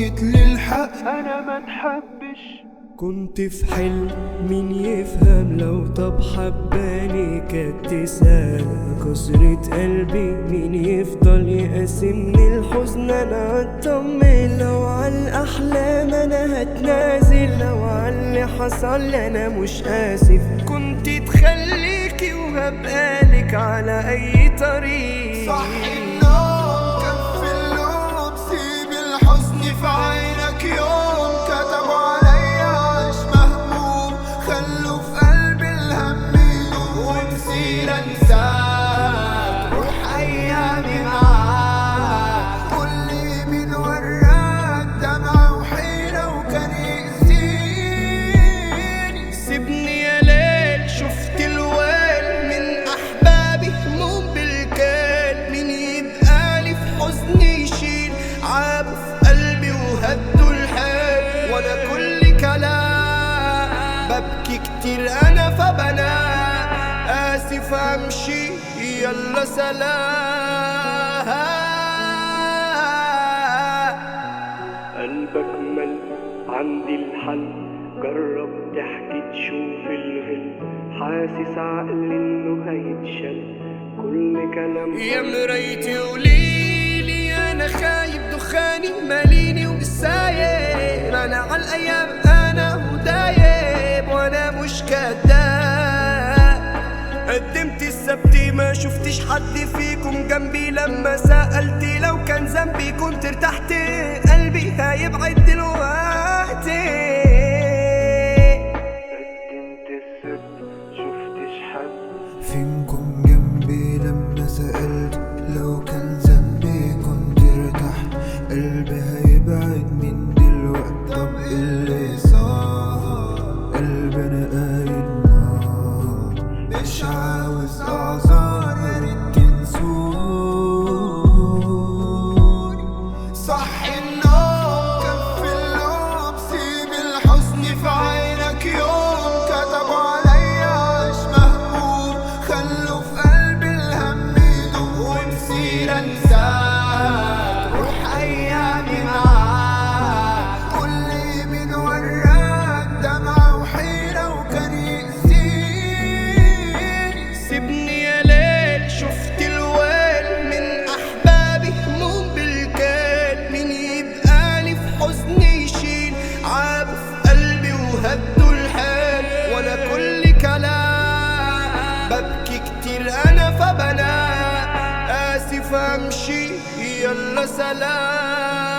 جيت للحق انا ما تحبش. كنت في حلم مين يفهم لو طب حباني كانت تسأل كسرة قلبي مين يفضل يقاسمني الحزن انا هطمن لو عالأحلام انا هتنازل لو عاللي حصل لي انا مش آسف كنت تخليكي وهبقالك على اي طريق صح النوم كف اللوم سيب الحزن في عينك يوم كتبوا عليا عيش مهموم خلوا في قلبي الهم يدوم ومصير انساك روح ايامي معاك قولي مين وراك دمعة وحيرة وكان يأذيني سيبني يا ليل شفت الويل من احبابي هموم بالكيل مين يبقالي في حزني يشيل عابوا في قلبي وهدوا الحيل وانا كل كلام ببكي كتير انا فبنام اسف امشي يلا سلام قلبك مل عندي الحل جرب تحكي تشوف الغل حاسس عقلي انه هيتشل كل كلام يا مرايتي قوليلي انا خايب دخاني ماليني وسايب انا عالايام انا ودايب وانا مش كداب قدمت السبتي ما شفتش حد فيكم جنبي لما سألتي لو كان ذنبي كنت ارتحت قلبي هيبعد دلوقتي قدمت السبت شفتش حد فينكم جنبي لما سألت لو كان ذنبي كنت ارتحت قلبي هيبعد من دلوقت طب اللي صار قلبي انا قايد نار مش عاوز اعذار يا ريت تنسوني صح النوم كف اللوم سيب الحزن في عينك يوم كتبوا عليا عيش مهموم خلوا في قلبي الهم يدوم ومصير انساك روح ايامي معاك قولي مين وراك دمعة وحيرة وكان يأذيني سيبني يا ليل شفت الويل من احبابي هموم بالكيل مين يبقالي في حزني يشيل عابوا في قلبي وهدوا الحيل وانا كل كلام ببكي كتير انا فبنام اسف امشي يلا سلام